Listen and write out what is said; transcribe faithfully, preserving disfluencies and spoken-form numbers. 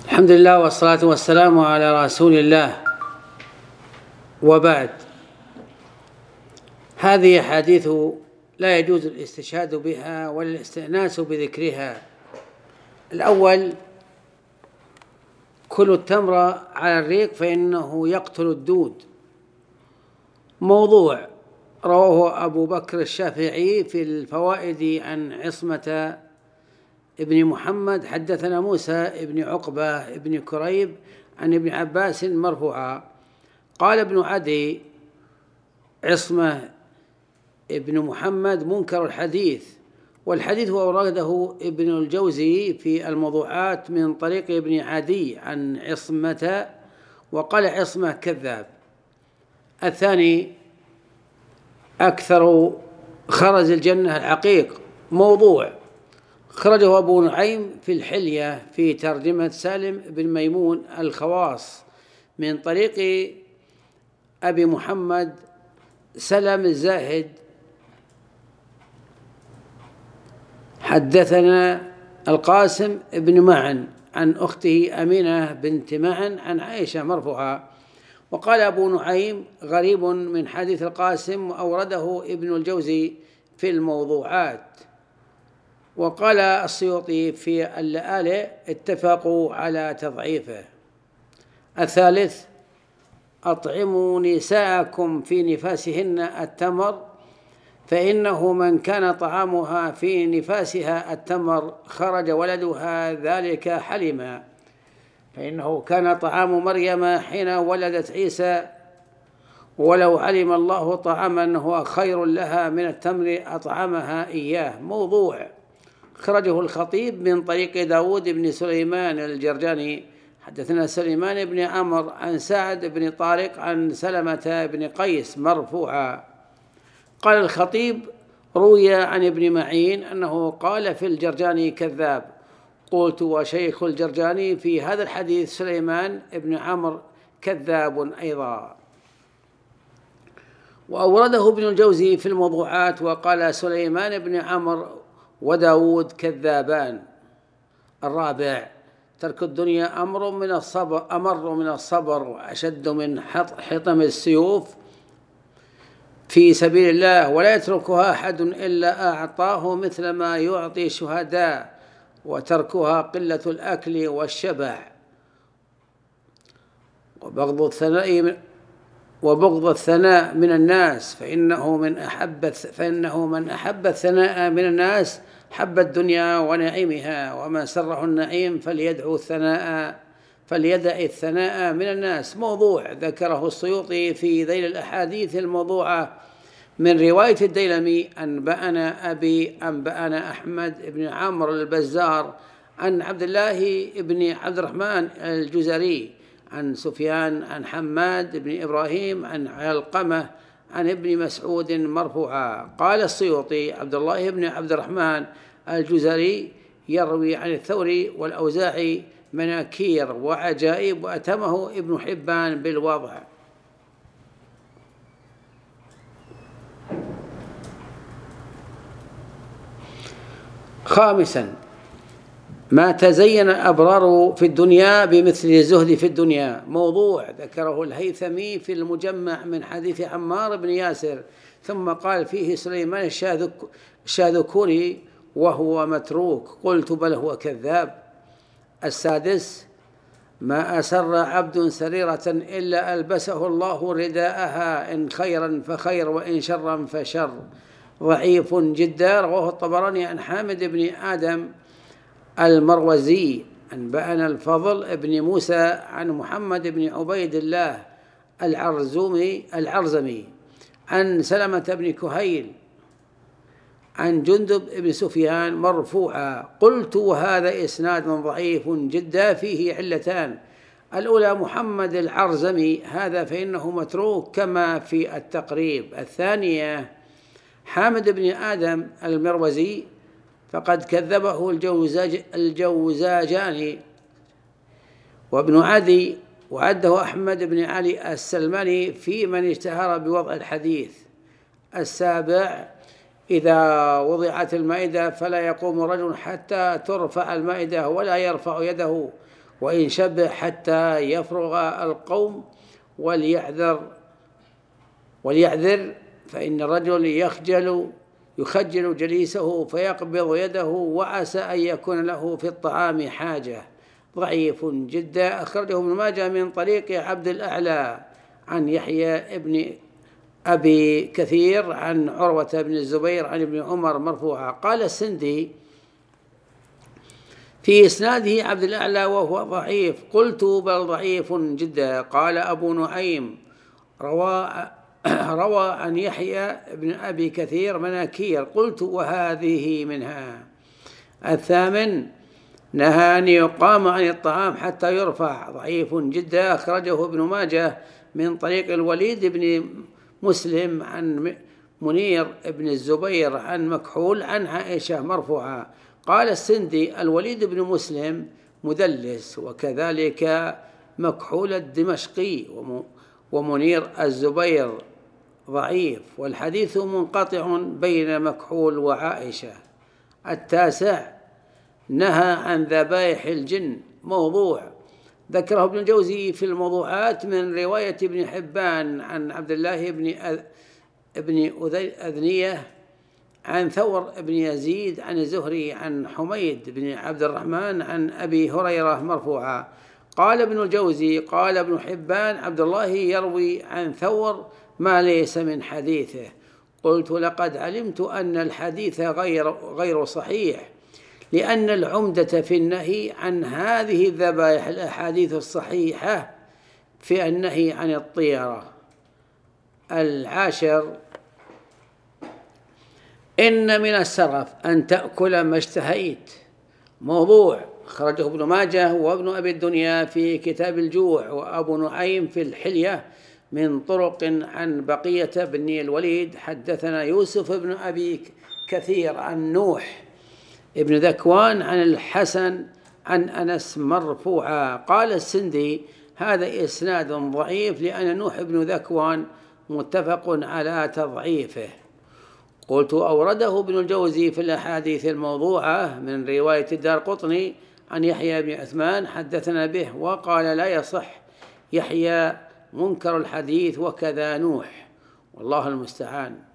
الحمد لله والصلاة والسلام على رسول الله، وبعد. هذه حديث لا يجوز الاستشهاد بها ولا الاستئناس بذكرها. الأول: كل التمر على الريق فإنه يقتل الدود. موضوع رواه أبو بكر الشافعي في الفوائد عن عصمة ابن محمد حدثنا موسى ابن عقبة ابن كريب عن ابن عباس مرفوعا قال ابن عدي: عصمة ابن محمد منكر الحديث. والحديث أورده ابن الجوزي في الموضوعات من طريق ابن عدي عن عصمة وقال عصمة كذاب. الثاني: أكثر خرز الجنة العقيق. موضوع خرجه أبو نعيم في الحلية في ترجمة سالم بن ميمون الخواص من طريق أبي محمد سلم الزاهد حدثنا القاسم بن معن عن أخته أمينة بنت معن عن عائشة مرفوعة. وقال أبو نعيم: غريب من حديث القاسم، وأورده ابن الجوزي في الموضوعات. وقال السيوطي في اللآلئ: اتفقوا على تضعيفه. الثالث: أطعموا نساءكم في نفاسهن التمر، فإنه من كان طعامها في نفاسها التمر خرج ولدها ذلك حلما، فإنه كان طعام مريم حين ولدت عيسى، ولو علم الله طعاما هو خير لها من التمر أطعمها إياه. موضوع خرجه الخطيب من طريق داود بن سليمان الجرجاني حدثنا سليمان بن عمرو عن سعد بن طارق عن سلمة بن قيس مرفوعا. قال الخطيب: روي عن ابن معين أنه قال في الجرجاني كذاب. قلت: وشيخ الجرجاني في هذا الحديث سليمان بن عمرو كذاب أيضا. وأورده ابن الجوزي في الموضوعات وقال سليمان بن عمرو وداود كذابان. الرابع: ترك الدنيا أمر من الصبر أمر من الصبر وأشد من حطم السيوف في سبيل الله، ولا يتركها أحد إلا أعطاه مثل ما يعطي الشهداء، وتركها قلة الأكل والشبع وبغض الثناء وبغض الثناء من الناس، فإنه من أحب فإنه من أحب الثناء من الناس حب الدنيا ونعيمها، وما سره النعيم فليدعو الثناء فليدع الثناء من الناس. موضوع ذكره السيوطي في ذيل الأحاديث الموضوعة من رواية الديلمي: أنبأنا أبي أنبأنا أحمد بن عمرو البزار عن عبد الله بن عبد الرحمن الجزري عن سفيان عن حماد بن إبراهيم عن علقمة عن ابن مسعود مرفوعا. قال السيوطي: عبد الله بن عبد الرحمن الجزري يروي عن الثوري والأوزاعي مناكير وعجائب، وأتمه ابن حبان بالوضع. خامسا: ما تزين الأبرار في الدنيا بمثل الزهد في الدنيا. موضوع ذكره الهيثمي في المجمع من حديث عمار بن ياسر، ثم قال فيه سليمان الشاذكوري وهو متروك. قلت: بل هو كذاب. السادس: ما أسر عبد سريرة إلا ألبسه الله رداءها، إن خيرا فخير وإن شرا فشر. ضعيف جدا. رواه الطبراني عن حامد بن آدم المروزي أنبأنا الفضل بن موسى عن محمد بن عبيد الله العرزمي العرزمي عن سلمة بن كهيل عن جندب بن سفيان مرفوعا. قلت: وهذا إسناد ضعيف جدا فيه علتان: الأولى محمد العرزمي هذا فإنه متروك كما في التقريب. الثانية حامد بن آدم المروزي فقد كذبه الجوزاج الجوزاجاني وابن عدي، وعده أحمد بن علي السلماني في من اشتهر بوضع الحديث. السابع: إذا وضعت المائدة فلا يقوم رجل حتى ترفع المائدة ولا يرفع يده، وإن شبه حتى يفرغ القوم وليحذر وليعذر فإن الرجل يخجل يخجل جليسه فيقبض يده وعسى أن يكون له في الطعام حاجة. ضعيف جدا. أخرجه ابن ماجه من طريق عبد الأعلى عن يحيى ابن أبي كثير عن عروة بن الزبير عن ابن عمر مرفوعا. قال السندي في إسناده عبد الأعلى وهو ضعيف. قلت بل ضعيف جدا. قال أبو نعيم روى روى عن يحيى بن أبي كثير مناكير. قلت وهذه منها. الثامن نهى أن يقام عن الطعام حتى يرفع. ضعيف جدا. أخرجه ابن ماجه من طريق الوليد بن مسلم عن منير بن الزبير عن مكحول عن عائشة مرفوعا. قال السندي الوليد بن مسلم مدلس، وكذلك مكحول الدمشقي ومنير الزبير ضعيف، والحديث منقطع بين مكحول وعائشة. التاسع نهى عن ذبائح الجن. موضوع ذكره ابن الجوزي في الموضوعات من رواية ابن حبان عن عبد الله بن ابن أذنية عن ثور بن يزيد عن الزهري عن حميد بن عبد الرحمن عن أبي هريرة مرفوعا. قال ابن الجوزي قال ابن حبان عبد الله يروي عن ثور ما ليس من حديثه. قلت لقد علمت أن الحديث غير غير صحيح، لأن العمدة في النهي عن هذه الذبائح الأحاديث الصحيحة في النهي عن الطيرة. العاشر إن من السرف أن تأكل ما اشتهيت. موضوع خرجه ابن ماجه وابن أبي الدنيا في كتاب الجوع وأبو نعيم في الحلية من طرق عن بقية بن الوليد. حدثنا يوسف بن أبي كثير عن نوح ابن ذكوان عن الحسن عن أنس مرفوعا. قال السندي هذا إسناد ضعيف لأن نوح ابن ذكوان متفق على تضعيفه. قلت أورده ابن الجوزي في الأحاديث الموضوعة من رواية الدارقطني عن يحيى بن عثمان حدثنا به وقال لا يصح. يحيى منكر الحديث وكذا نوح، والله المستعان.